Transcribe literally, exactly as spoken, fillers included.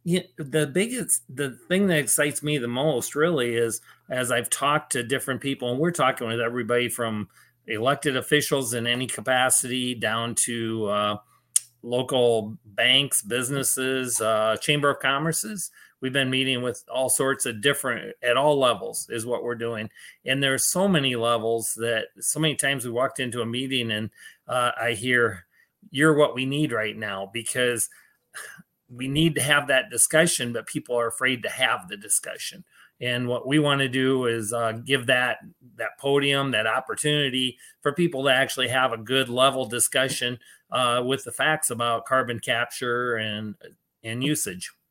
Yeah, the biggest the thing that excites me the most really is as I've talked to different people, and we're talking with everybody from elected officials in any capacity down to uh, local banks, businesses, uh, chamber of commerces. We've been meeting with all sorts of different at all levels is what we're doing, and there's so many levels that so many times we walked into a meeting and uh, I hear, "You're what we need right now," because we need to have that discussion, but people are afraid to have the discussion. And what we want to do is uh, give that that podium, that opportunity for people to actually have a good level discussion uh, with the facts about carbon capture and and usage.